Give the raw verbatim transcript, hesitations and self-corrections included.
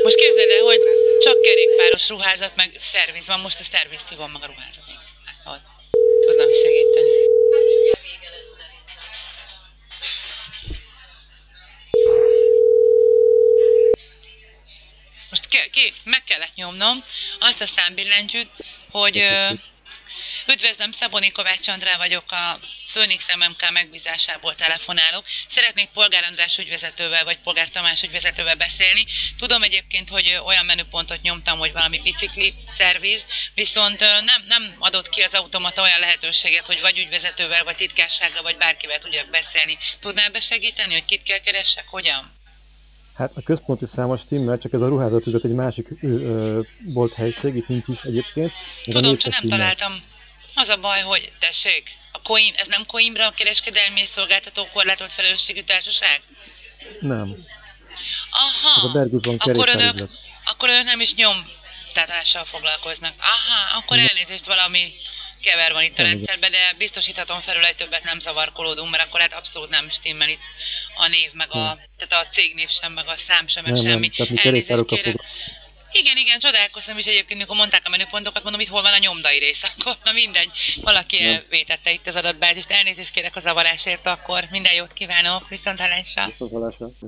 Most képzeld el, hogy csak kerékpáros ruházat, meg szerviz van, most a szervizt hívom meg a ruházatig. Hát, ott tudnám segíteni. Most ki, ki, meg kellett nyomnom azt a számbillentyűt, hogy ö, üdvözlöm, Szaboni Kovács Andrá vagyok, a Phoenix em em ká megbízásából telefonálok. Szeretnék Polgár András ügyvezetővel, vagy Polgár Tamás ügyvezetővel beszélni. Tudom egyébként, hogy olyan menüpontot nyomtam, hogy valami bicikli szerviz, viszont nem, nem adott ki az automata olyan lehetőséget, hogy vagy ügyvezetővel, vagy titkársággal, vagy bárkivel tudjak beszélni. Tudnál besegíteni, hogy kit kell keressek, hogyan? Hát a központi számos stimmel, csak ez a ruházat üzlet egy másik ö, ö, bolt helység, itt nincs is egyébként. Ez a Tudom, csak négyes nem stimmel. találtam. Az a baj, hogy tessék, a Coim, ez nem Coimbra a kereskedelmi és szolgáltató korlátolt felelősségű társaság? Nem. Aha, Ez a Bergusban akkor önök, kerékpárüzlet. akkor önök nem is nyomtatással foglalkoznak. Aha, akkor Nem. elnézést, valami kever van itt a Nem, rendszerben, de biztosíthatom felül, hogy többet nem zavarkolódunk, mert akkor hát abszolút nem stimmel itt a név, meg a, tehát a cégnév sem, meg a szám sem, meg Nem, semmi. nem, tehát mi Elnézést kerékpárokkal kérek. foglalkozunk. Igen, igen, csodálkoztam is egyébként, mikor mondták a menüpontokat, mondom, itt hol van a nyomdai rész, akkor na mindegy, valaki Nem. elvétette itt az adatbázist, elnézést kérek a zavarásért, akkor minden jót kívánok, viszont hallásra. Viszontlátásra.